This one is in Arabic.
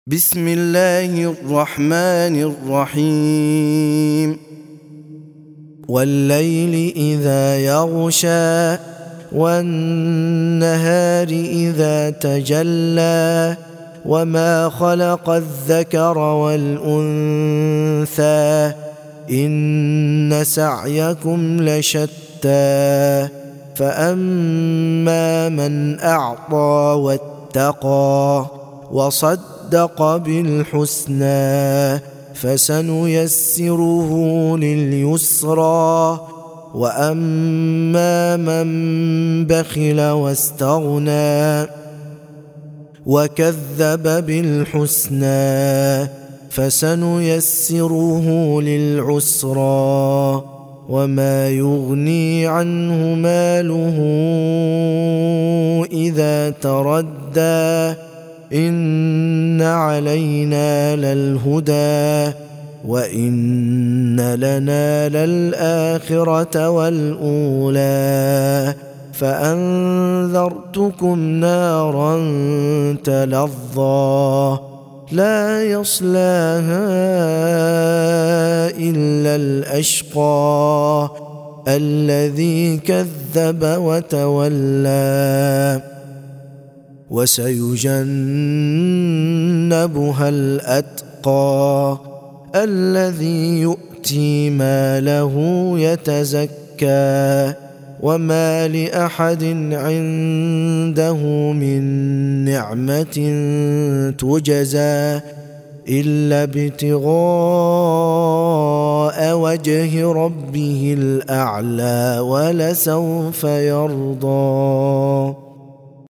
بسم الله الرحمن الرحيم والليل إذا يغشى والنهار إذا تجلى وما خلق الذكر والأنثى إن سعيكم لشتى فأما من أعطى واتقى وصدق بالحسنى فسنيسره لليسرى وأما من بخل واستغنى وكذب بالحسنى فسنيسره للعسرى وما يغني عنه ماله إذا تردى إن علينا للهدى وإن لنا للآخرة والأولى فأنذرتكم نارا تلظى لا يصلاها إلا الأشقى الذي كذب وتولى وسيجنبها الأتقى الذي يؤتي ماله يتزكى وما لأحد عنده من نعمة تجزى إلا ابتغاء وجه ربه الأعلى ولسوف يرضى.